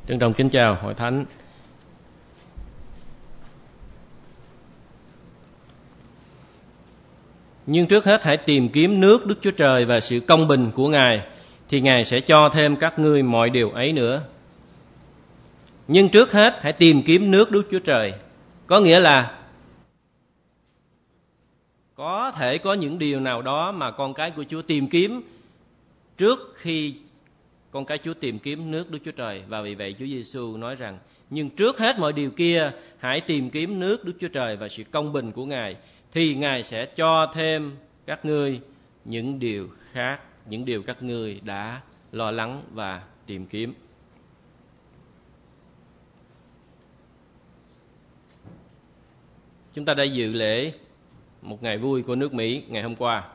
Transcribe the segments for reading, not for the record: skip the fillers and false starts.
Trân trọng kính chào hội thánh. Nhưng trước hết hãy tìm kiếm nước Đức Chúa Trời và sự công bình của Ngài, thì Ngài sẽ cho thêm các ngươi mọi điều ấy nữa. Nhưng trước hết hãy tìm kiếm nước Đức Chúa Trời. Có nghĩa là có thể có những điều nào đó mà con cái của Chúa tìm kiếm trước khi con cái Chúa tìm kiếm nước Đức Chúa Trời. Và vì vậy Chúa Giêsu nói rằng, nhưng trước hết mọi điều kia hãy tìm kiếm nước Đức Chúa Trời và sự công bình của Ngài, thì Ngài sẽ cho thêm các ngươi những điều khác, những điều các ngươi đã lo lắng và tìm kiếm. Chúng ta đã dự lễ một ngày vui của nước Mỹ ngày hôm qua.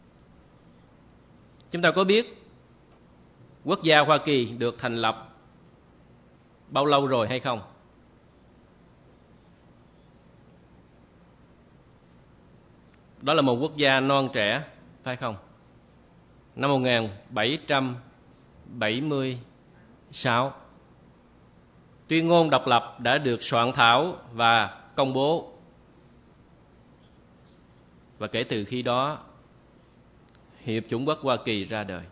Chúng ta có biết quốc gia Hoa Kỳ được thành lập bao lâu rồi hay không? Đó là một quốc gia non trẻ, phải không? Năm 1776, tuyên ngôn độc lập đã được soạn thảo và công bố. Và kể từ khi đó, Hiệp chủng quốc Hoa Kỳ ra đời.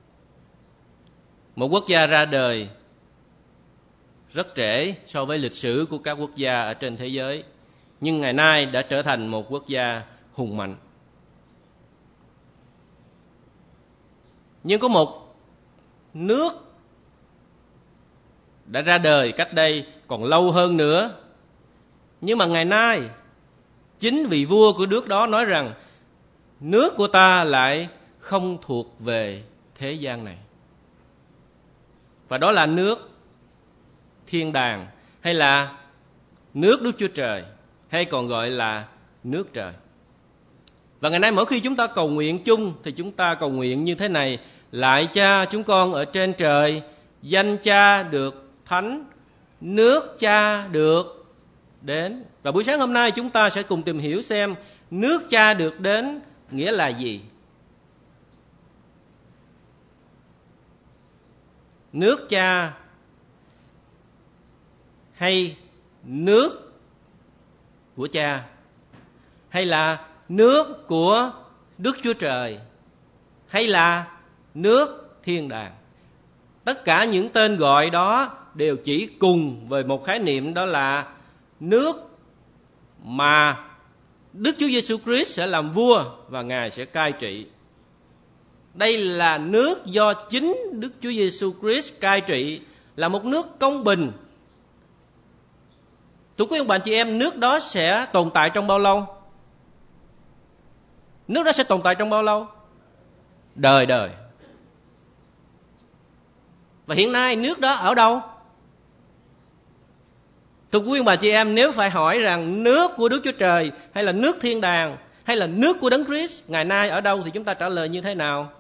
Một quốc gia ra đời rất trễ so với lịch sử của các quốc gia ở trên thế giới, nhưng ngày nay đã trở thành một quốc gia hùng mạnh. Nhưng có một nước đã ra đời cách đây còn lâu hơn nữa, nhưng mà ngày nay chính vị vua của nước đó nói rằng nước của ta lại không thuộc về thế gian này. Và đó là nước thiên đàng, hay là nước Đức Chúa Trời, hay còn gọi là nước trời. Và ngày nay mỗi khi chúng ta cầu nguyện chung thì chúng ta cầu nguyện như thế này: lạy Cha chúng con ở trên trời, danh Cha được thánh, nước Cha được đến. Và buổi sáng hôm nay chúng ta sẽ cùng tìm hiểu xem nước Cha được đến nghĩa là gì. Nước Cha hay nước của Cha, hay là nước của Đức Chúa Trời, hay là nước thiên đàng. Tất cả những tên gọi đó đều chỉ cùng về một khái niệm, đó là nước mà Đức Chúa Giêsu Christ sẽ làm vua và Ngài sẽ cai trị. Đây là nước do chính Đức Chúa Giêsu Christ cai trị, là một nước công bình. Thưa quý ông bạn chị em, nước đó sẽ tồn tại trong bao lâu? Nước đó sẽ tồn tại trong bao lâu? Đời đời. Và hiện nay nước đó ở đâu? Thưa quý ông bà chị em, nếu phải hỏi rằng nước của Đức Chúa Trời, hay là nước thiên đàng, hay là nước của Đấng Christ ngày nay ở đâu, thì chúng ta trả lời như thế nào?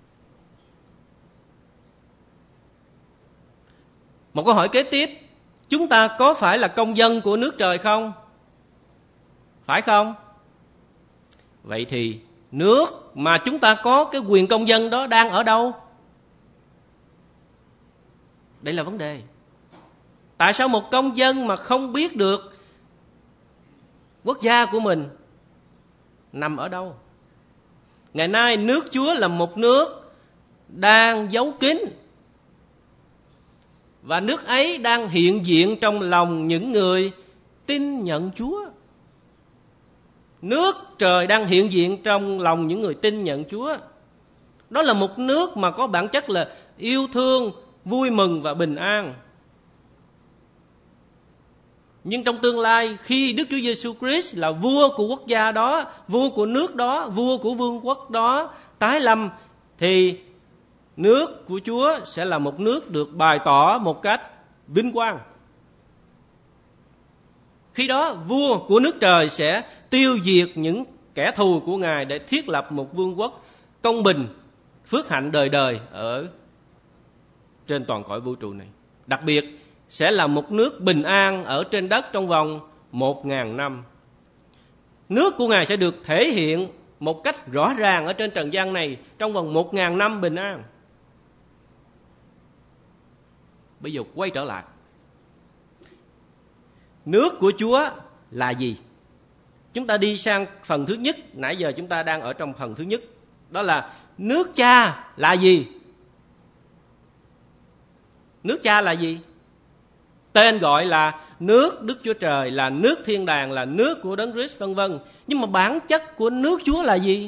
Một câu hỏi kế tiếp: chúng ta có phải là công dân của nước trời không? Phải không? Vậy thì nước mà chúng ta có cái quyền công dân đó đang ở đâu? Đây là vấn đề. Tại sao một công dân mà không biết được quốc gia của mình nằm ở đâu? Ngày nay nước Chúa là một nước đang giấu kín, và nước ấy đang hiện diện trong lòng những người tin nhận Chúa. Nước trời đang hiện diện trong lòng những người tin nhận Chúa. Đó là một nước mà có bản chất là yêu thương, vui mừng và bình an. Nhưng trong tương lai, khi Đức Chúa Giêsu Christ là vua của quốc gia đó, vua của nước đó, vua của vương quốc đó tái lâm, thì nước của Chúa sẽ là một nước được bày tỏ một cách vinh quang. Khi đó vua của nước trời sẽ tiêu diệt những kẻ thù của Ngài để thiết lập một vương quốc công bình, phước hạnh đời đời ở trên toàn cõi vũ trụ này. Đặc biệt sẽ là một nước bình an ở trên đất trong vòng 1000 năm. Nước của Ngài sẽ được thể hiện một cách rõ ràng ở trên trần gian này trong vòng 1000 năm bình an. Bây giờ quay trở lại. Nước của Chúa là gì? Chúng ta đi sang phần thứ nhất. Nãy giờ chúng ta đang ở trong phần thứ nhất. Đó là nước Cha là gì? Nước Cha là gì? Tên gọi là nước Đức Chúa Trời, là nước thiên đàng, là nước của Đấng Christ vân vân. Nhưng mà bản chất của nước Chúa là gì?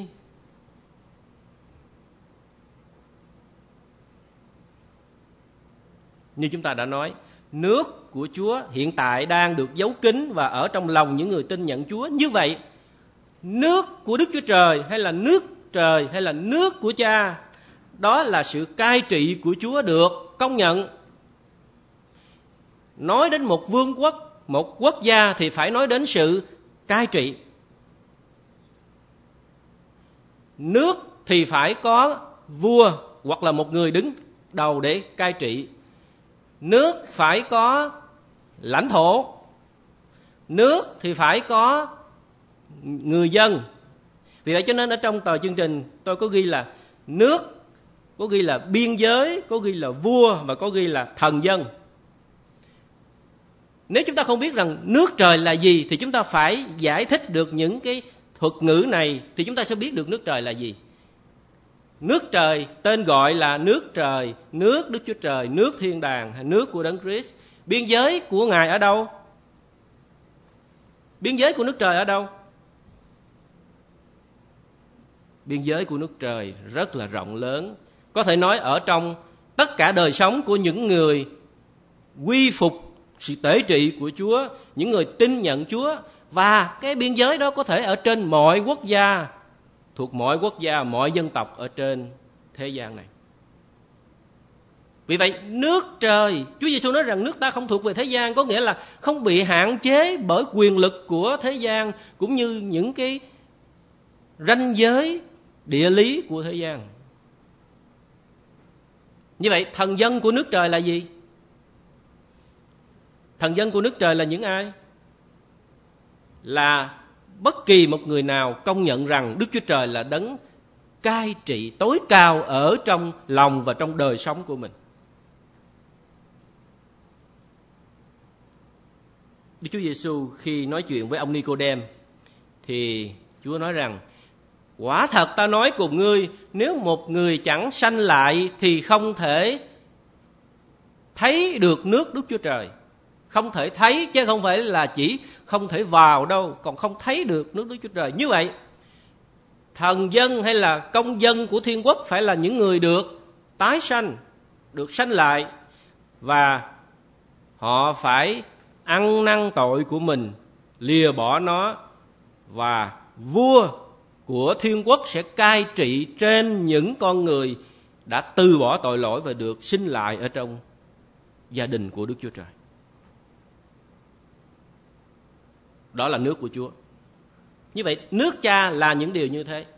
Như chúng ta đã nói, nước của Chúa hiện tại đang được giấu kín và ở trong lòng những người tin nhận Chúa. Như vậy, nước của Đức Chúa Trời hay là nước trời hay là nước của Cha, đó là sự cai trị của Chúa được công nhận. Nói đến một vương quốc, một quốc gia thì phải nói đến sự cai trị. Nước thì phải có vua hoặc là một người đứng đầu để cai trị. Nước phải có lãnh thổ. Nước thì phải có người dân. Vì vậy cho nên ở trong tờ chương trình tôi có ghi là nước, có ghi là biên giới, có ghi là vua và có ghi là thần dân. Nếu chúng ta không biết rằng nước trời là gì thì chúng ta phải giải thích được những cái thuật ngữ này thì chúng ta sẽ biết được nước trời là gì. Nước trời tên gọi là nước trời, nước Đức Chúa Trời, nước thiên đàng hay nước của Đấng Christ. Biên giới của Ngài ở đâu? Biên giới của nước trời ở đâu? Biên giới của nước trời rất là rộng lớn. Có thể nói ở trong tất cả đời sống của những người quy phục sự tể trị của Chúa, những người tin nhận Chúa. Và cái biên giới đó có thể ở trên mọi quốc gia, thuộc mọi quốc gia, mọi dân tộc ở trên thế gian này. Vì vậy nước trời, Chúa Giêsu nói rằng nước ta không thuộc về thế gian, có nghĩa là không bị hạn chế bởi quyền lực của thế gian cũng như những cái ranh giới địa lý của thế gian. Như vậy thần dân của nước trời là gì? Thần dân của nước trời là những ai? Là bất kỳ một người nào công nhận rằng Đức Chúa Trời là đấng cai trị tối cao ở trong lòng và trong đời sống của mình. Đức Chúa Giêsu khi nói chuyện với ông Nicôđêm thì Chúa nói rằng: quả thật ta nói cùng ngươi, nếu một người chẳng sanh lại thì không thể thấy được nước Đức Chúa Trời. Không thể thấy chứ không phải là chỉ không thể vào đâu, còn không thấy được nước Đức Chúa Trời. Như vậy thần dân hay là công dân của thiên quốc phải là những người được tái sanh, được sanh lại, và họ phải ăn năn tội của mình, lìa bỏ nó, và vua của thiên quốc sẽ cai trị trên những con người đã từ bỏ tội lỗi và được sinh lại ở trong gia đình của Đức Chúa Trời. Đó là nước của Chúa. Như vậy nước Cha là những điều như thế.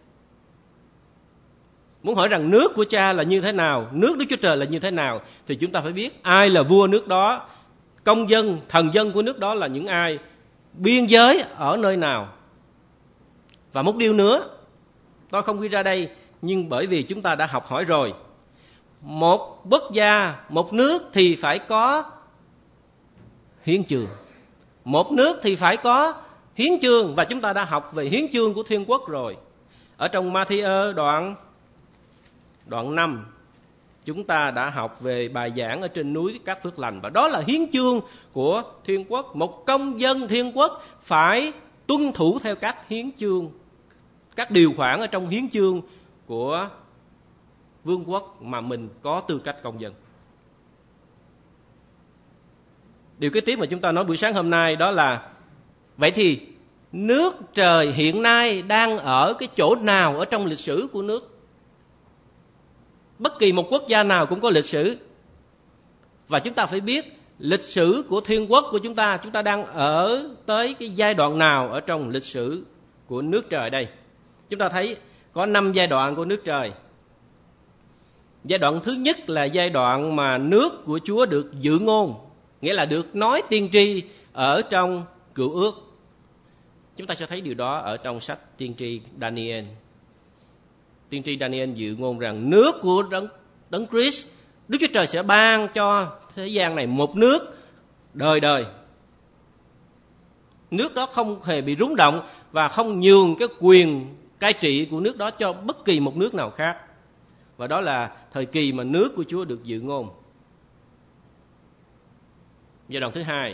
Muốn hỏi rằng nước của Cha là như thế nào, nước Đức Chúa Trời là như thế nào, thì chúng ta phải biết ai là vua nước đó, công dân, thần dân của nước đó là những ai, biên giới ở nơi nào. Và một điều nữa, tôi không ghi ra đây, nhưng bởi vì chúng ta đã học hỏi rồi. Một quốc gia, một nước thì phải có hiến chương. Một nước thì phải có hiến chương, và chúng ta đã học về hiến chương của thiên quốc rồi. Ở trong Ma-thi-ơ đoạn 5, chúng ta đã học về bài giảng ở trên núi các phước lành, và đó là hiến chương của thiên quốc. Một công dân thiên quốc phải tuân thủ theo các hiến chương, các điều khoản ở trong hiến chương của vương quốc mà mình có tư cách công dân. Điều kế tiếp mà chúng ta nói buổi sáng hôm nay đó là: vậy thì nước trời hiện nay đang ở cái chỗ nào ở trong lịch sử của nước? Bất kỳ một quốc gia nào cũng có lịch sử. Và chúng ta phải biết lịch sử của thiên quốc của chúng ta đang ở tới cái giai đoạn nào ở trong lịch sử của nước trời đây. Chúng ta thấy có 5 giai đoạn của nước trời. Giai đoạn thứ nhất là giai đoạn mà nước của Chúa được dự ngôn, nghĩa là được nói tiên tri ở trong Cựu Ước. Chúng ta sẽ thấy điều đó ở trong sách tiên tri Daniel. Tiên tri Daniel dự ngôn rằng nước của Đấng Christ Đức Chúa Trời sẽ ban cho thế gian này một nước đời đời. Nước đó không hề bị rúng động và không nhường cái quyền cai trị của nước đó cho bất kỳ một nước nào khác. Và đó là thời kỳ mà nước của Chúa được dự ngôn. Giai đoạn thứ hai,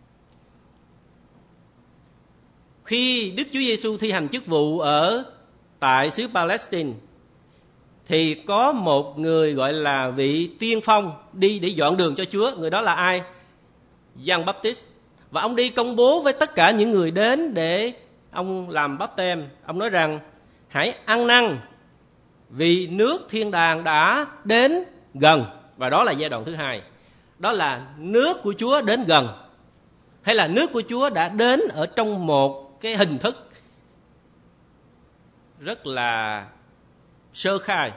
khi Đức Chúa Giêsu thi hành chức vụ ở tại xứ Palestine, thì có một người gọi là vị tiên phong đi để dọn đường cho Chúa. Người đó là ai? Giăng Baptist. Và ông đi công bố với tất cả những người đến để ông làm báp têm. Ông nói rằng hãy ăn năn vì nước thiên đàng đã đến gần. Và đó là giai đoạn thứ hai. Đó là nước của Chúa đến gần, hay là nước của Chúa đã đến ở trong một cái hình thức rất là sơ khai.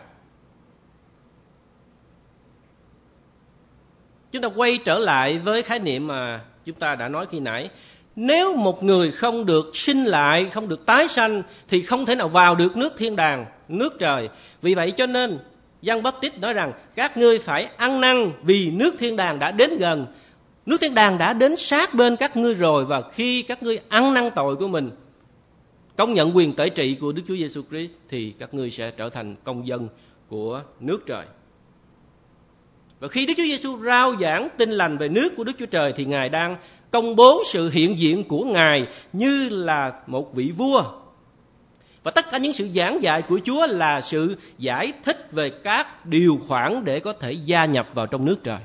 Chúng ta quay trở lại với khái niệm mà chúng ta đã nói khi nãy. Nếu một người không được sinh lại, không được tái sanh, thì không thể nào vào được nước thiên đàng, nước trời. Vì vậy cho nên Giăng Baptist nói rằng các ngươi phải ăn năn vì nước thiên đàng đã đến gần. Nước thiên đàng đã đến sát bên các ngươi rồi, và khi các ngươi ăn năn tội của mình, công nhận quyền tể trị của Đức Chúa Giêsu Christ, thì các ngươi sẽ trở thành công dân của nước trời. Và khi Đức Chúa Giêsu rao giảng tin lành về nước của Đức Chúa Trời, thì Ngài đang công bố sự hiện diện của Ngài như là một vị vua. Và tất cả những sự giảng dạy của Chúa là sự giải thích về các điều khoản để có thể gia nhập vào trong nước trời.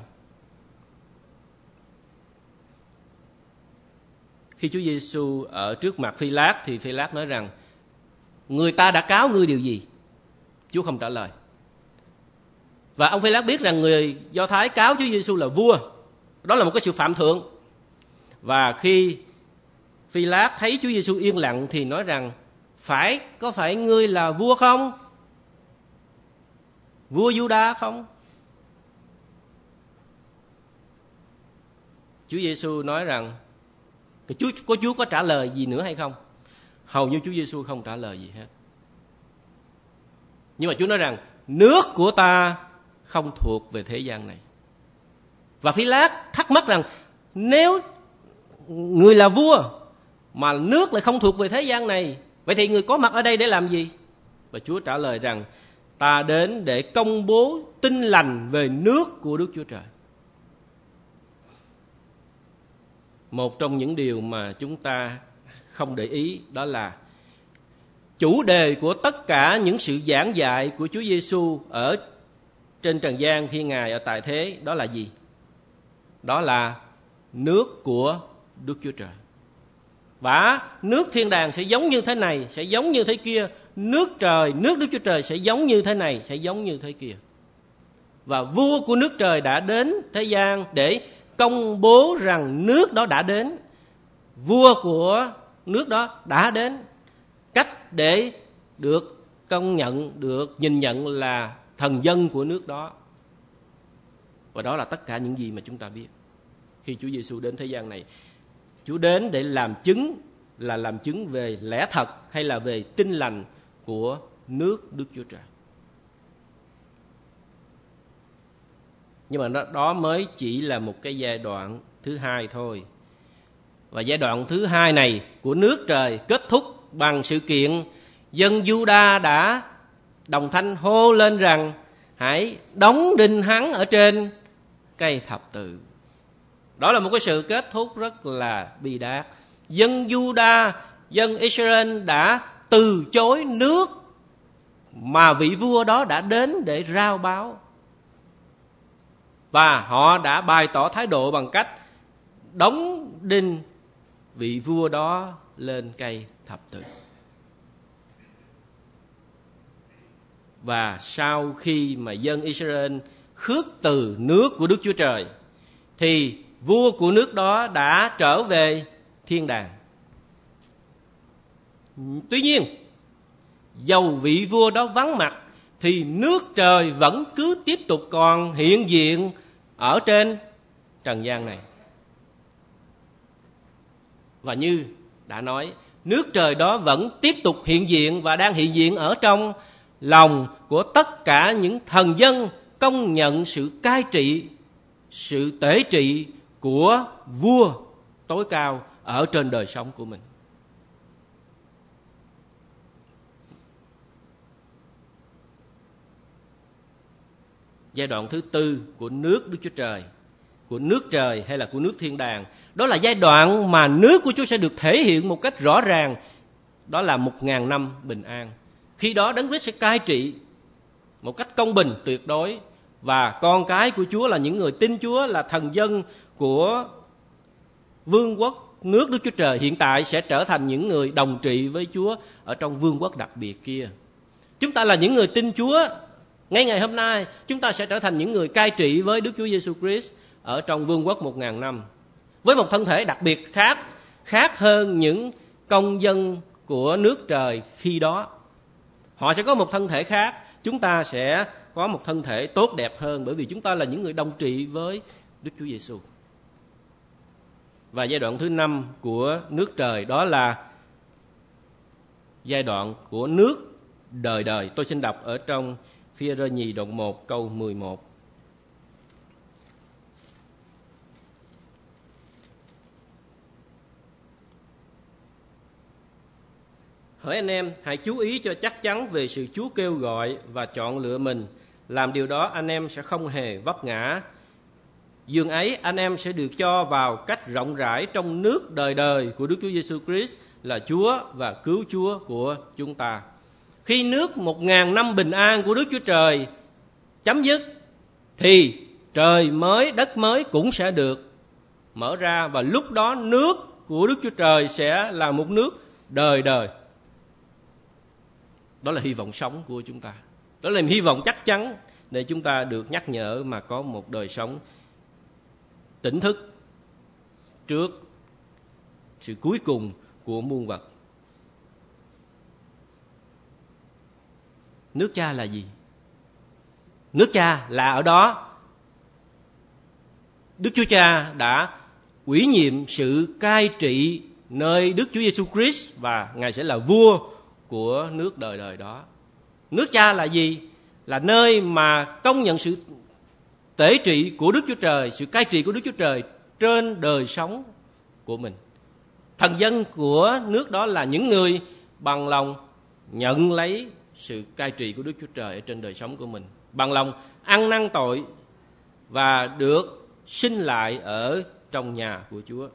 Khi Chúa Giêsu ở trước mặt Phi-lát, thì Phi-lát nói rằng người ta đã cáo ngươi điều gì? Chúa không trả lời. Và ông Phi-lát biết rằng người Do Thái cáo Chúa Giêsu là vua. Đó là một cái sự phạm thượng. Và khi Phi-lát thấy Chúa Giêsu yên lặng thì nói rằng có phải ngươi là vua không? Vua Giu-đa không? Chúa Giêsu nói rằng Chúa có trả lời gì nữa hay không? Hầu như Chúa Giêsu không trả lời gì hết. Nhưng mà Chúa nói rằng nước của ta không thuộc về thế gian này. Và Phi-lát thắc mắc rằng nếu người là vua mà nước lại không thuộc về thế gian này, vậy thì người có mặt ở đây để làm gì? Và Chúa trả lời rằng ta đến để công bố tin lành về nước của Đức Chúa Trời. Một trong những điều mà chúng ta không để ý đó là chủ đề của tất cả những sự giảng dạy của Chúa Giêsu ở trên trần gian khi Ngài ở tại thế, đó là gì? Đó là nước của Đức Chúa Trời. Và nước thiên đàng sẽ giống như thế này, sẽ giống như thế kia. Nước trời, nước Đức Chúa Trời sẽ giống như thế này, sẽ giống như thế kia. Và vua của nước trời đã đến thế gian để công bố rằng nước đó đã đến. Vua của nước đó đã đến. Cách để được công nhận, được nhìn nhận là thần dân của nước đó. Và đó là tất cả những gì mà chúng ta biết. Khi Chúa Giêsu đến thế gian này, Chúa đến để làm chứng, là làm chứng về lẽ thật hay là về tin lành của nước Đức Chúa Trời. Nhưng mà đó mới chỉ là một cái giai đoạn thứ hai thôi. Và giai đoạn thứ hai này của nước trời kết thúc bằng sự kiện dân Giu-đa đã đồng thanh hô lên rằng hãy đóng đinh hắn ở trên cây thập tự. Đó là một cái sự kết thúc rất là bi đát. Dân Giu-đa, dân Israel đã từ chối nước mà vị vua đó đã đến để rao báo. Và họ đã bày tỏ thái độ bằng cách đóng đinh vị vua đó lên cây thập tự. Và sau khi mà dân Israel khước từ nước của Đức Chúa Trời, thì vua của nước đó đã trở về thiên đàng. Tuy nhiên, dầu vị vua đó vắng mặt, thì nước trời vẫn cứ tiếp tục còn hiện diện ở trên trần gian này. Và như đã nói, nước trời đó vẫn tiếp tục hiện diện và đang hiện diện ở trong lòng của tất cả những thần dân công nhận sự cai trị, sự tể trị của vua tối cao ở trên đời sống của mình. Giai đoạn thứ tư của nước Đức Chúa Trời, của nước trời hay là của nước thiên đàng, đó là giai đoạn mà nước của Chúa sẽ được thể hiện một cách rõ ràng. Đó là 1000 năm bình an. Khi đó Đấng Christ sẽ cai trị một cách công bình tuyệt đối, và con cái của Chúa là những người tin Chúa, là thần dân của vương quốc nước Đức Chúa Trời hiện tại, sẽ trở thành những người đồng trị với Chúa ở trong vương quốc đặc biệt kia. Chúng ta là những người tin Chúa, ngay ngày hôm nay chúng ta sẽ trở thành những người cai trị với Đức Chúa Giêsu Christ ở trong vương quốc 1000 năm, với một thân thể đặc biệt khác hơn những công dân của nước trời khi đó. Họ sẽ có một thân thể khác, chúng ta sẽ có một thân thể tốt đẹp hơn, bởi vì chúng ta là những người đồng trị với Đức Chúa Giêsu. Và giai đoạn thứ 5 của nước trời, đó là giai đoạn của nước đời đời. Tôi xin đọc ở trong Phi-e-rơ nhì đoạn 1 câu 11. Hỡi anh em, hãy chú ý cho chắc chắn về sự Chúa kêu gọi và chọn lựa mình. Làm điều đó anh em sẽ không hề vấp ngã. Dường ấy anh em sẽ được cho vào cách rộng rãi trong nước đời đời của Đức Chúa Giêsu Christ là Chúa và cứu Chúa của chúng ta. Khi nước 1000 năm bình an của Đức Chúa Trời chấm dứt, thì trời mới, đất mới cũng sẽ được mở ra, và lúc đó nước của Đức Chúa Trời sẽ là một nước đời đời. Đó là hy vọng sống của chúng ta. Đó là hy vọng chắc chắn để chúng ta được nhắc nhở mà có một đời sống tỉnh thức trước sự cuối cùng của muôn vật. Nước Cha là gì? Nước Cha là ở đó Đức Chúa Cha đã ủy nhiệm sự cai trị nơi Đức Chúa Giêsu Christ, và Ngài sẽ là vua của nước đời đời đó. Nước Cha là gì? Là nơi mà công nhận sự tể trị của Đức Chúa Trời, sự cai trị của Đức Chúa Trời trên đời sống của mình. Thần dân của nước đó là những người bằng lòng nhận lấy sự cai trị của Đức Chúa Trời ở trên đời sống của mình, bằng lòng ăn năn tội và được sinh lại ở trong nhà của Chúa.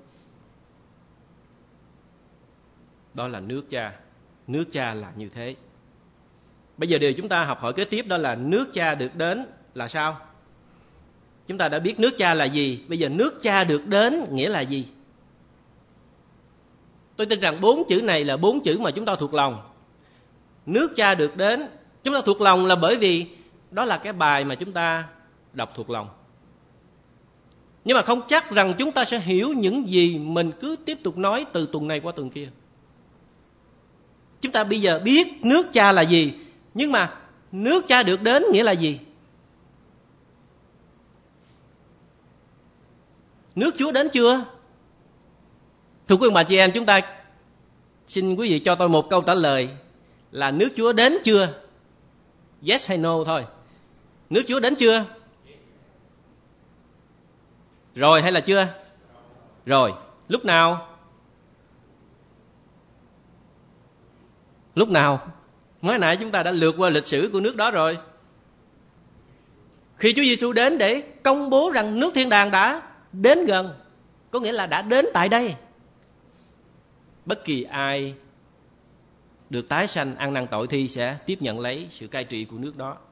Đó là nước Cha. Nước Cha là như thế. Bây giờ điều chúng ta học hỏi kế tiếp đó là nước Cha được đến là sao? Chúng ta đã biết nước Cha là gì. Bây giờ nước Cha được đến nghĩa là gì? Tôi tin rằng 4 chữ này là 4 chữ mà chúng ta thuộc lòng. Nước Cha được đến, chúng ta thuộc lòng là bởi vì đó là cái bài mà chúng ta đọc thuộc lòng. Nhưng mà không chắc rằng chúng ta sẽ hiểu những gì mình cứ tiếp tục nói từ tuần này qua tuần kia. Chúng ta bây giờ biết nước Cha là gì, nhưng mà nước Cha được đến nghĩa là gì? Nước Chúa đến chưa? Thưa quý ông bà chị em, chúng ta xin quý vị cho tôi một câu trả lời là nước Chúa đến chưa? Yes hay no thôi. Nước Chúa đến chưa? Rồi hay là chưa? Rồi. Lúc nào? Lúc nào? Mới nãy chúng ta đã lượt qua lịch sử của nước đó rồi. Khi Chúa Giêsu đến để công bố rằng nước thiên đàng đã đến gần, có nghĩa là đã đến tại đây. Bất kỳ ai được tái sanh ăn năn tội thi sẽ tiếp nhận lấy sự cai trị của nước đó.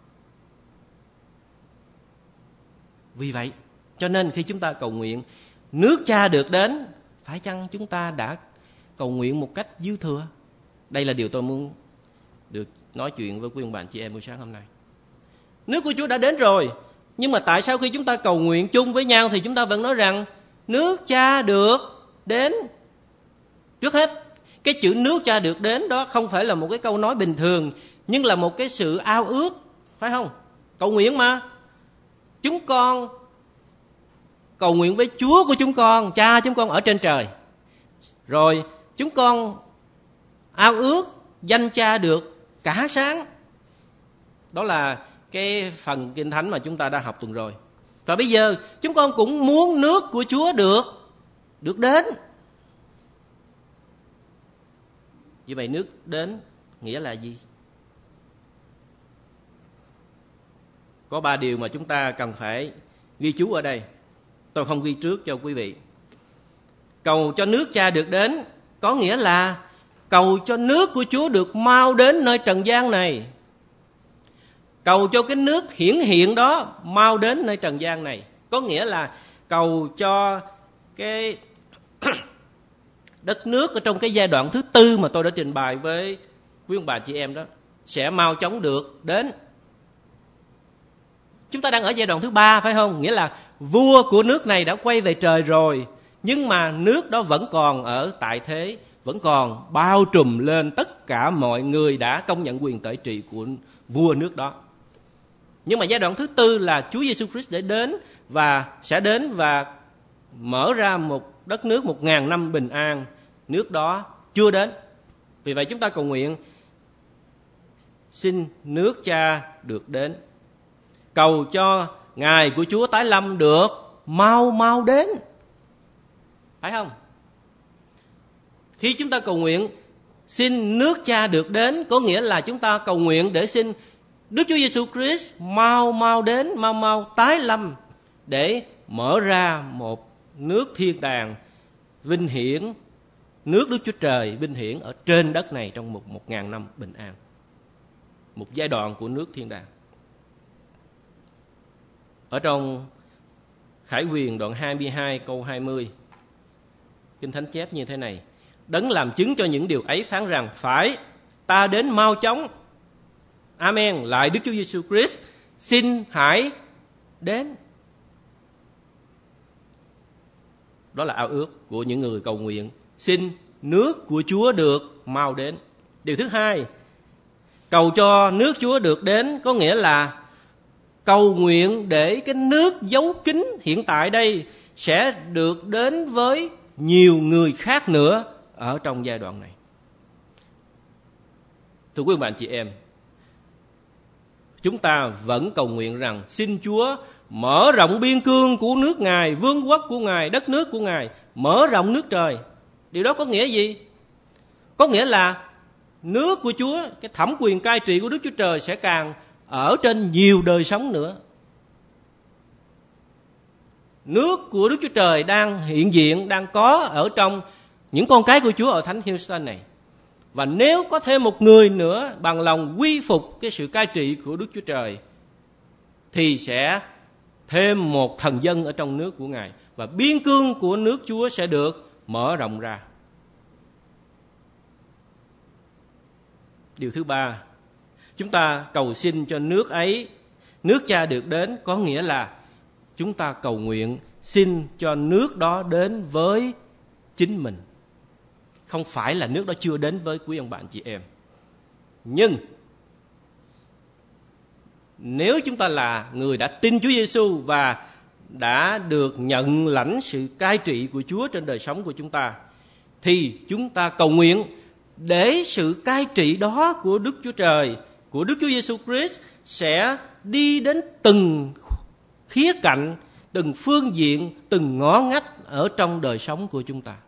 Vì vậy, cho nên khi chúng ta cầu nguyện nước Cha được đến, phải chăng chúng ta đã cầu nguyện một cách dư thừa? Đây là điều tôi muốn được nói chuyện với quý ông bà chị em buổi sáng hôm nay. Nước của Chúa đã đến rồi, nhưng mà tại sao khi chúng ta cầu nguyện chung với nhau thì chúng ta vẫn nói rằng nước Cha được đến? Trước hết, cái chữ nước Cha được đến đó không phải là một cái câu nói bình thường, nhưng là một cái sự ao ước, phải không? Cầu nguyện mà. Chúng con cầu nguyện với Chúa của chúng con, Cha chúng con ở trên trời. Rồi chúng con ao ước danh Cha được cả sáng. Đó là cái phần Kinh Thánh mà chúng ta đã học tuần rồi. Và bây giờ chúng con cũng muốn nước của Chúa được đến. Như vậy nước đến nghĩa là gì? Có 3 điều mà chúng ta cần phải ghi chú ở đây. Tôi không ghi trước cho quý vị. Cầu cho nước Cha được đến có nghĩa là cầu cho nước của Chúa được mau đến nơi trần gian này. Cầu cho cái nước hiển hiện đó mau đến nơi trần gian này. Có nghĩa là cầu cho cái đất nước ở trong cái giai đoạn thứ 4 mà tôi đã trình bày với quý ông bà chị em đó sẽ mau chóng được đến. Chúng ta đang ở giai đoạn thứ 3 phải không? Nghĩa là vua của nước này đã quay về trời rồi, nhưng mà nước đó vẫn còn ở tại thế, vẫn còn bao trùm lên tất cả mọi người đã công nhận quyền tể trị của vua nước đó. Nhưng mà giai đoạn thứ 4 là Chúa Giêsu Christ sẽ đến và mở ra một đất nước 1000 năm bình an. Nước đó chưa đến. Vì vậy chúng ta cầu nguyện xin nước Cha được đến. Cầu cho ngày của Chúa tái lâm được mau đến. Phải không? Khi chúng ta cầu nguyện xin nước Cha được đến có nghĩa là chúng ta cầu nguyện để xin Đức Chúa Giêsu Christ mau đến, mau tái lâm để mở ra một nước thiên đàng vinh hiển, nước Đức Chúa Trời vinh hiển ở trên đất này trong 1000 năm bình an. Một giai đoạn của nước thiên đàng. Ở trong Khải Huyền đoạn 22 câu 20, Kinh Thánh chép như thế này: Đấng làm chứng cho những điều ấy phán rằng phải, ta đến mau chóng. Amen. Lại Đức Chúa Giêsu Christ, xin hãy đến. Đó là ao ước của những người cầu nguyện xin nước của Chúa được mau đến. Điều thứ hai, cầu cho nước Chúa được đến có nghĩa là cầu nguyện để cái nước giấu kín hiện tại đây sẽ được đến với nhiều người khác nữa ở trong giai đoạn này. Thưa quý bạn chị em, chúng ta vẫn cầu nguyện rằng xin Chúa mở rộng biên cương của nước Ngài, vương quốc của Ngài, đất nước của Ngài, mở rộng nước trời. Điều đó có nghĩa gì? Có nghĩa là nước của Chúa, cái thẩm quyền cai trị của Đức Chúa Trời sẽ càng ở trên nhiều đời sống nữa. Nước của Đức Chúa Trời đang hiện diện, đang có ở trong những con cái của Chúa ở Thánh Houston này. Và nếu có thêm một người nữa bằng lòng quy phục cái sự cai trị của Đức Chúa Trời thì sẽ thêm một thần dân ở trong nước của Ngài. Và biên cương của nước Chúa sẽ được mở rộng ra. Điều thứ ba, chúng ta cầu xin cho nước ấy, nước Cha được đến có nghĩa là chúng ta cầu nguyện xin cho nước đó đến với chính mình. Không phải là nước đó chưa đến với quý ông bạn chị em. Nhưng nếu chúng ta là người đã tin Chúa Giêsu và đã được nhận lãnh sự cai trị của Chúa trên đời sống của chúng ta, thì chúng ta cầu nguyện để sự cai trị đó của Đức Chúa Trời, của Đức Chúa Giêsu Christ sẽ đi đến từng khía cạnh, từng phương diện, từng ngõ ngách ở trong đời sống của chúng ta.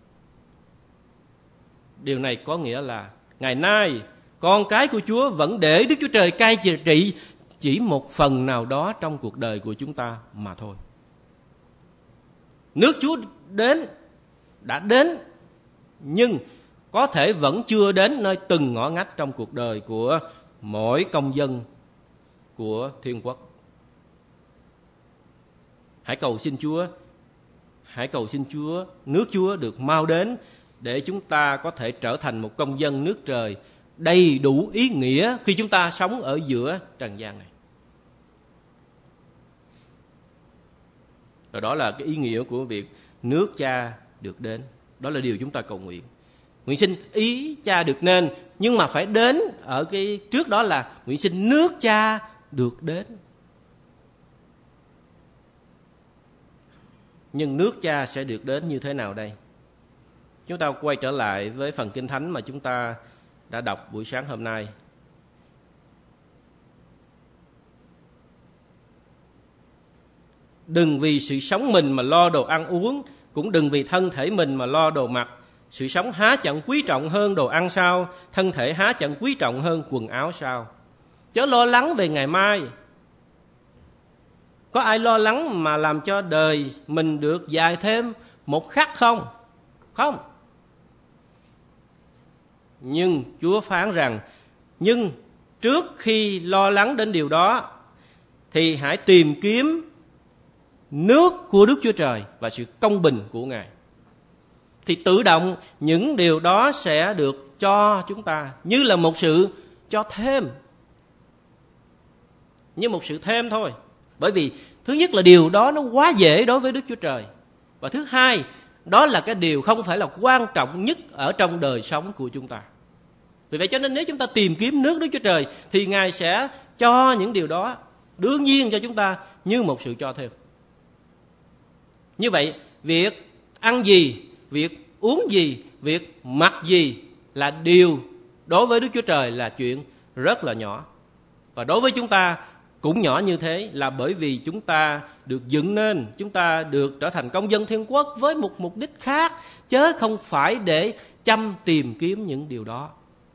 Điều này có nghĩa là ngày nay con cái của Chúa vẫn để Đức Chúa Trời cai trị chỉ một phần nào đó trong cuộc đời của chúng ta mà thôi. Nước Chúa đã đến, nhưng có thể vẫn chưa đến nơi từng ngõ ngách trong cuộc đời của mỗi công dân của thiên quốc. Hãy cầu xin Chúa, nước Chúa được mau đến để chúng ta có thể trở thành một công dân nước trời đầy đủ ý nghĩa khi chúng ta sống ở giữa trần gian này. Và đó là cái ý nghĩa của việc nước Cha được đến. Đó là điều chúng ta cầu nguyện. Nguyện xin ý Cha được nên, nhưng mà phải đến ở cái trước đó là nguyện xin nước Cha được đến. Nhưng nước Cha sẽ được đến như thế nào đây? Chúng ta quay trở lại với phần Kinh Thánh mà chúng ta đã đọc buổi sáng hôm nay. đừng vì sự sống mình mà lo đồ ăn uống, cũng đừng vì thân thể mình mà lo đồ mặc. Sự sống há chẳng quý trọng hơn đồ ăn sao? Thân thể há chẳng quý trọng hơn quần áo sao? Chớ lo lắng về ngày mai. Có ai lo lắng mà làm cho đời mình được dài thêm một khắc không? Không. Nhưng Chúa phán rằng, nhưng trước khi lo lắng đến điều đó, thì hãy tìm kiếm nước của Đức Chúa Trời và sự công bình của Ngài. Thì tự động những điều đó sẽ được cho chúng ta như là một sự cho thêm. Như một sự thêm thôi. Bởi vì thứ nhất là điều đó nó quá dễ đối với Đức Chúa Trời. Và thứ hai, đó là cái điều không phải là quan trọng nhất ở trong đời sống của chúng ta. Vì vậy cho nên nếu chúng ta tìm kiếm nước Đức Chúa Trời, thì Ngài sẽ cho những điều đó đương nhiên cho chúng ta như một sự cho thêm. Như vậy, việc ăn gì, việc uống gì, việc mặc gì là điều đối với Đức Chúa Trời là chuyện rất là nhỏ. Và đối với chúng ta cũng nhỏ như thế, là bởi vì chúng ta được dựng nên, chúng ta được trở thành công dân thiên quốc với một mục đích khác, chớ không phải để chăm tìm kiếm những điều đó.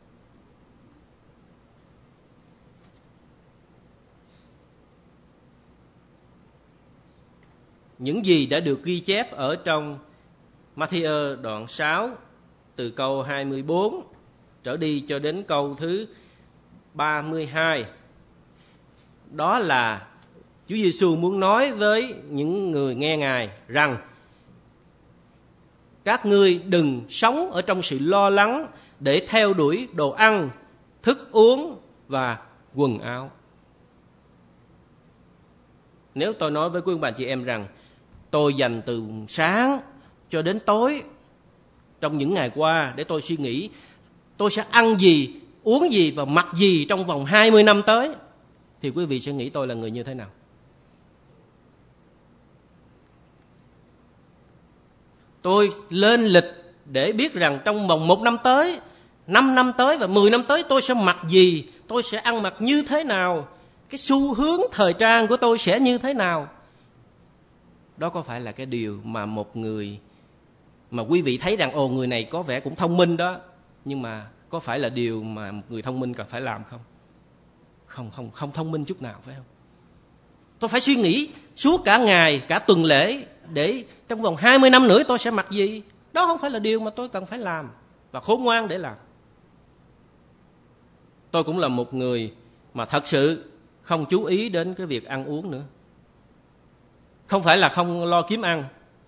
Những gì đã được ghi chép ở trong Ma-thi-ơ đoạn 6 từ câu 24 trở đi cho đến câu thứ 32. Đó là Chúa Giêsu muốn nói với những người nghe Ngài rằng các ngươi đừng sống ở trong sự lo lắng để theo đuổi đồ ăn, thức uống và quần áo. Nếu tôi nói với quý ông bà chị em rằng tôi dành từ sáng cho đến tối trong những ngày qua để tôi suy nghĩ tôi sẽ ăn gì, uống gì và mặc gì trong vòng 20 năm tới, thì quý vị sẽ nghĩ tôi là người như thế nào? Tôi lên lịch để biết rằng trong vòng 1 năm tới, 5 năm tới và 10 năm tới tôi sẽ mặc gì, tôi sẽ ăn mặc như thế nào, cái xu hướng thời trang của tôi sẽ như thế nào. Đó có phải là cái điều mà một người mà quý vị thấy rằng người này có vẻ cũng thông minh đó, nhưng mà có phải là điều mà một người thông minh cần phải làm không? Không thông minh chút nào, phải không? Tôi phải suy nghĩ suốt cả ngày, cả tuần lễ để trong vòng 20 năm nữa tôi sẽ mặc gì. Đó không phải là điều mà tôi cần phải làm và khôn ngoan để làm. Tôi cũng là một người mà thật sự không chú ý đến cái việc ăn uống nữa. Không phải là không lo kiếm ăn,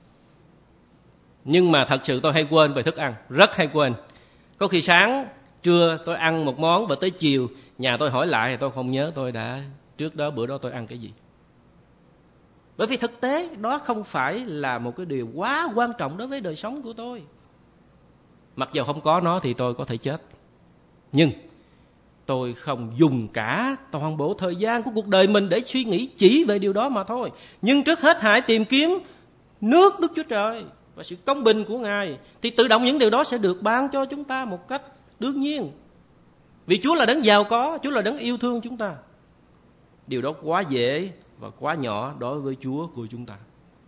nhưng mà thật sự tôi hay quên về thức ăn, rất hay quên. Có khi sáng, trưa tôi ăn một món và tới chiều nhà tôi hỏi lại thì tôi không nhớ tôi đã trước đó bữa đó tôi ăn cái gì. Bởi vì thực tế đó không phải là một cái điều quá quan trọng đối với đời sống của tôi. Mặc dù không có nó thì tôi có thể chết, nhưng tôi không dùng cả toàn bộ thời gian của cuộc đời mình để suy nghĩ chỉ về điều đó mà thôi. Nhưng trước hết hãy tìm kiếm nước Đức Chúa Trời và sự công bình của Ngài, thì tự động những điều đó sẽ được ban cho chúng ta một cách đương nhiên. Vì Chúa là đấng giàu có, Chúa là đấng yêu thương chúng ta. Điều đó quá dễ và quá nhỏ đối với Chúa của chúng ta.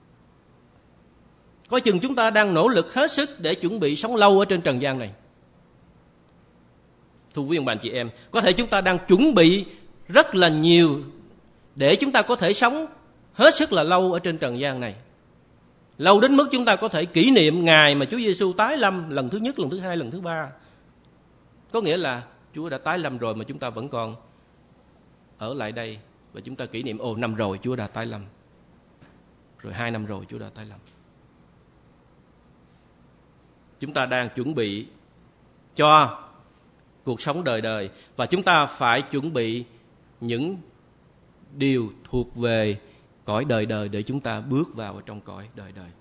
Coi chừng chúng ta đang nỗ lực hết sức để chuẩn bị sống lâu ở trên trần gian này. Thưa quý ông bà chị em, có thể chúng ta đang chuẩn bị rất là nhiều để chúng ta có thể sống hết sức là lâu ở trên trần gian này. Lâu đến mức chúng ta có thể kỷ niệm ngày mà Chúa Giêsu tái lâm lần thứ nhất, lần thứ hai, lần thứ ba. Có nghĩa là Chúa đã tái lâm rồi mà chúng ta vẫn còn ở lại đây. Và chúng ta kỷ niệm, năm rồi Chúa đã tái lâm, rồi 2 năm rồi Chúa đã tái lâm. Chúng ta đang chuẩn bị cho cuộc sống đời đời, và chúng ta phải chuẩn bị những điều thuộc về cõi đời đời để chúng ta bước vào trong cõi đời đời.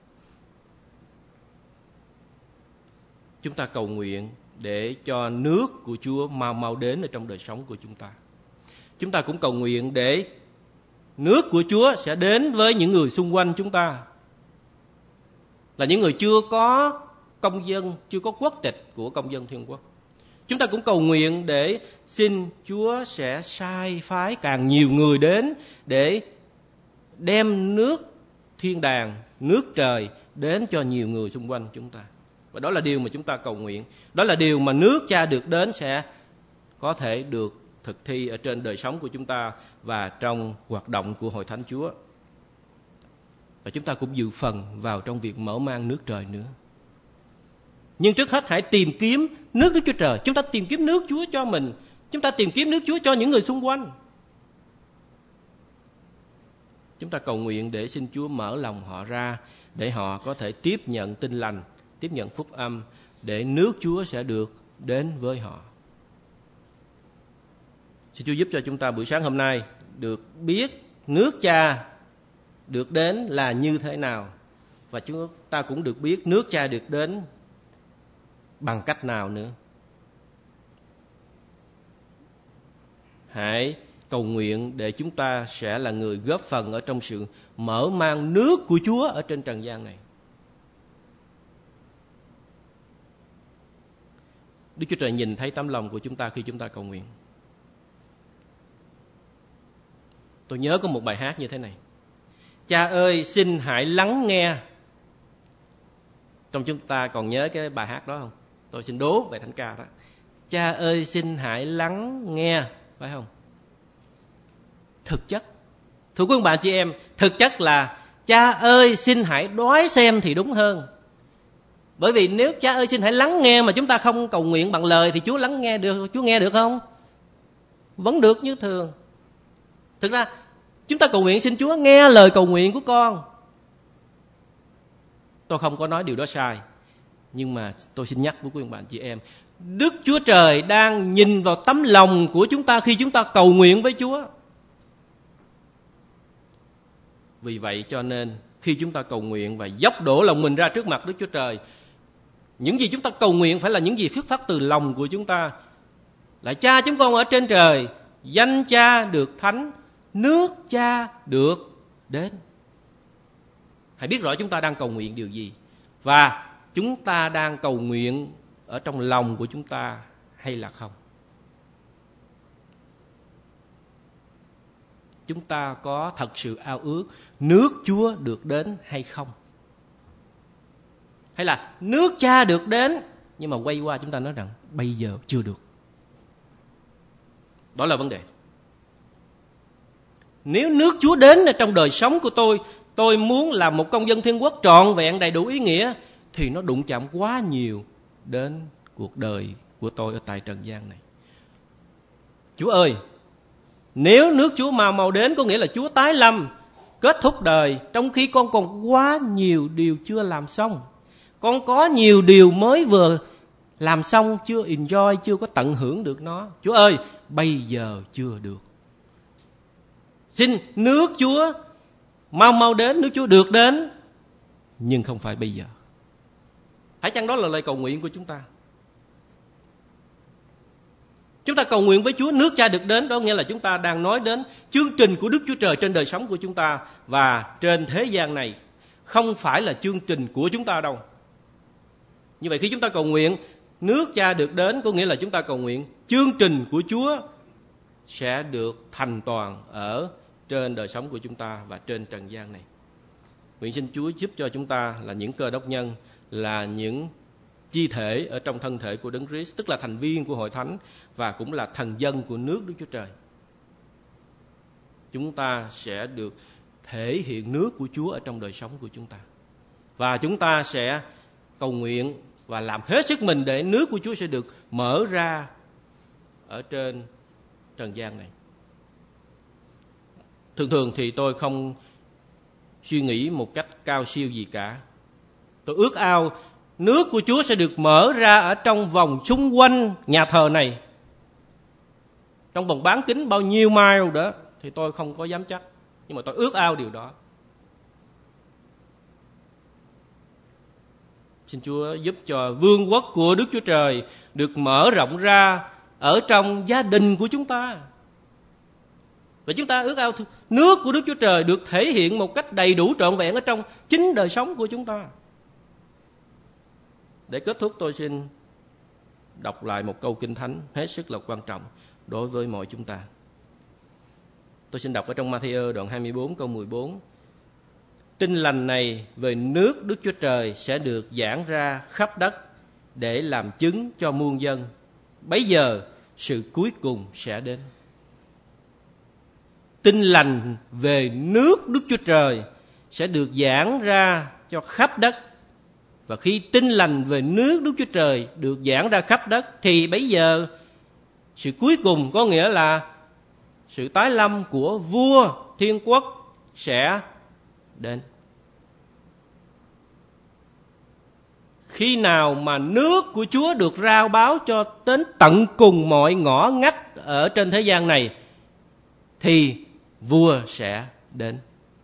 Chúng ta cầu nguyện để cho nước của Chúa mau mau đến ở trong đời sống của chúng ta. Chúng ta cũng cầu nguyện để nước của Chúa sẽ đến với những người xung quanh chúng ta, là những người chưa có công dân, chưa có quốc tịch của công dân thiên quốc. Chúng ta cũng cầu nguyện để xin Chúa sẽ sai phái càng nhiều người đến để đem nước thiên đàng, nước trời đến cho nhiều người xung quanh chúng ta. Và đó là điều mà chúng ta cầu nguyện. Đó là điều mà nước Cha được đến sẽ có thể được thực thi ở trên đời sống của chúng ta và trong hoạt động của Hội Thánh Chúa. Và chúng ta cũng dự phần vào trong việc mở mang nước trời nữa. Nhưng trước hết hãy tìm kiếm nước Đức Chúa Trời. Chúng ta tìm kiếm nước Chúa cho mình. Chúng ta tìm kiếm nước Chúa cho những người xung quanh. Chúng ta cầu nguyện để xin Chúa mở lòng họ ra, để họ có thể tiếp nhận tin lành, tiếp nhận phúc âm, để nước Chúa sẽ được đến với họ. Xin Chúa giúp cho chúng ta buổi sáng hôm nay được biết nước Cha được đến là như thế nào, và chúng ta cũng được biết nước Cha được đến bằng cách nào nữa. Hãy cầu nguyện để chúng ta sẽ là người góp phần ở trong sự mở mang nước của Chúa ở trên trần gian này. Đức Chúa Trời nhìn thấy tấm lòng của chúng ta khi chúng ta cầu nguyện. Tôi nhớ có một bài hát như thế này: Cha ơi xin hãy lắng nghe. Trong chúng ta còn nhớ cái bài hát đó không? Tôi xin đố bài thánh ca đó. Cha ơi xin hãy lắng nghe, phải không? Thực chất, thưa quý ông bà chị em, thực chất là cha ơi xin hãy đoái xem thì đúng hơn. Bởi vì nếu cha ơi xin hãy lắng nghe mà chúng ta không cầu nguyện bằng lời thì Chúa lắng nghe được, Chúa nghe được không? Vẫn được như thường. Thực ra chúng ta cầu nguyện xin Chúa nghe lời cầu nguyện của con. Tôi không có nói điều đó sai, nhưng mà tôi xin nhắc với quý ông bà chị em, Đức Chúa Trời đang nhìn vào tấm lòng của chúng ta khi chúng ta cầu nguyện với Chúa. Vì vậy cho nên khi chúng ta cầu nguyện và dốc đổ lòng mình ra trước mặt Đức Chúa Trời, những gì chúng ta cầu nguyện phải là những gì xuất phát từ lòng của chúng ta. Là Cha chúng con ở trên trời, danh Cha được thánh, nước Cha được đến. Hãy biết rõ chúng ta đang cầu nguyện điều gì, và chúng ta đang cầu nguyện ở trong lòng của chúng ta hay là không. Chúng ta có thật sự ao ước nước Chúa được đến hay không? Hay là nước Cha được đến, nhưng mà quay qua chúng ta nói rằng bây giờ chưa được. Đó là vấn đề. Nếu nước Chúa đến ở trong đời sống của tôi muốn làm một công dân thiên quốc trọn vẹn đầy đủ ý nghĩa, thì nó đụng chạm quá nhiều đến cuộc đời của tôi ở tại trần gian này. Chúa ơi, nếu nước Chúa mau đến, có nghĩa là Chúa tái lâm, kết thúc đời, trong khi con còn quá nhiều điều chưa làm xong. Con có nhiều điều mới vừa làm xong, chưa enjoy, chưa có tận hưởng được nó. Chúa ơi, bây giờ chưa được. Xin nước Chúa mau đến, nước Chúa được đến, nhưng không phải bây giờ. Phải chăng đó là lời cầu nguyện của chúng ta? Chúng ta cầu nguyện với Chúa nước Cha được đến, đó nghĩa là chúng ta đang nói đến chương trình của Đức Chúa Trời trên đời sống của chúng ta và trên thế gian này. Không phải là chương trình của chúng ta đâu. Như vậy khi chúng ta cầu nguyện nước Cha được đến, có nghĩa là chúng ta cầu nguyện chương trình của Chúa sẽ được thành toàn ở trên đời sống của chúng ta và trên trần gian này. Nguyện xin Chúa giúp cho chúng ta là những cơ đốc nhân, là những chi thể ở trong thân thể của Đấng Christ, tức là thành viên của Hội Thánh và cũng là thần dân của nước Đức Chúa Trời. Chúng ta sẽ được thể hiện nước của Chúa ở trong đời sống của chúng ta. Và chúng ta sẽ cầu nguyện và làm hết sức mình để nước của Chúa sẽ được mở ra ở trên trần gian này. Thường thì tôi không suy nghĩ một cách cao siêu gì cả. Tôi ước ao nước của Chúa sẽ được mở ra ở trong vòng xung quanh nhà thờ này, trong vòng bán kính bao nhiêu mile đó thì tôi không có dám chắc, nhưng mà tôi ước ao điều đó. Xin Chúa giúp cho vương quốc của Đức Chúa Trời được mở rộng ra ở trong gia đình của chúng ta. Và chúng ta ước ao nước của Đức Chúa Trời được thể hiện một cách đầy đủ trọn vẹn ở trong chính đời sống của chúng ta. Để kết thúc, tôi xin đọc lại một câu Kinh Thánh hết sức là quan trọng đối với mọi chúng ta. Tôi xin đọc ở trong Ma-thi-ơ đoạn 24 câu 14. Tin lành này về nước Đức Chúa Trời sẽ được giảng ra khắp đất để làm chứng cho muôn dân. Bấy giờ sự cuối cùng sẽ đến. Tin lành về nước Đức Chúa Trời sẽ được giảng ra cho khắp đất. Và khi tin lành về nước Đức Chúa Trời được giảng ra khắp đất thì bấy giờ sự cuối cùng, có nghĩa là sự tái lâm của vua thiên quốc sẽ đến. Khi nào mà nước của Chúa được rao báo cho đến tận cùng mọi ngõ ngách ở trên thế gian này thì vua sẽ đến.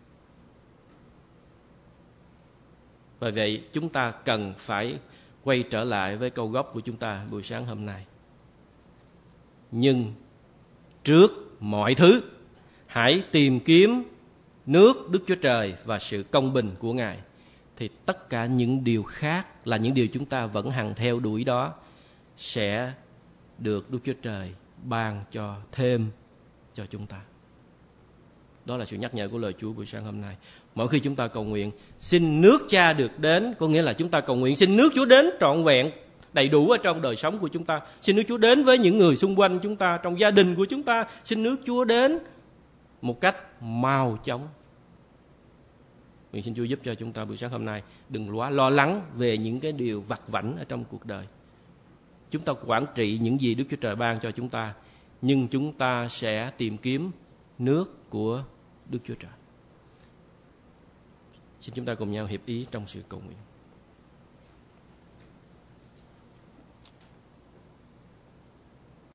Bởi vậy chúng ta cần phải quay trở lại với câu gốc của chúng ta buổi sáng hôm nay. Nhưng trước mọi thứ, hãy tìm kiếm nước Đức Chúa Trời và sự công bình của Ngài, thì tất cả những điều khác là những điều chúng ta vẫn hằng theo đuổi đó sẽ được Đức Chúa Trời ban cho thêm cho chúng ta. Đó là sự nhắc nhở của lời Chúa buổi sáng hôm nay. Mỗi khi chúng ta cầu nguyện xin nước Cha được đến, có nghĩa là chúng ta cầu nguyện xin nước Chúa đến trọn vẹn, đầy đủ ở trong đời sống của chúng ta. Xin nước Chúa đến với những người xung quanh chúng ta, trong gia đình của chúng ta. Xin nước Chúa đến một cách mau chóng. Nguyện xin Chúa giúp cho chúng ta buổi sáng hôm nay đừng quá lo lắng về những cái điều vặt vãnh ở trong cuộc đời. Chúng ta quản trị những gì Đức Chúa Trời ban cho chúng ta, nhưng chúng ta sẽ tìm kiếm nước của Đức Chúa Trời. Xin chúng ta cùng nhau hiệp ý trong sự cầu nguyện.